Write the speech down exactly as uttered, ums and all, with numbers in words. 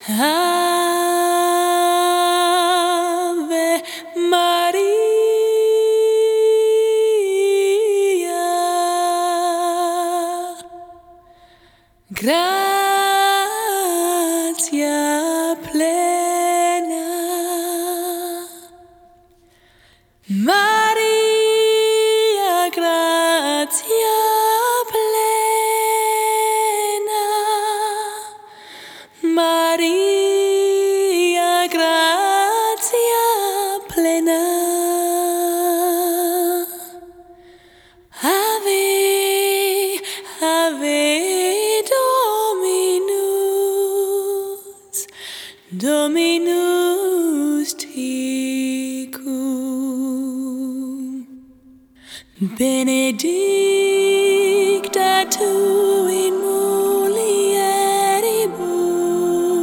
Ave Maria, gratia plena, Maria, gratia plena, Maria, gratia plena. Ave, Ave Dominus, Dominus tecum, benedicta tu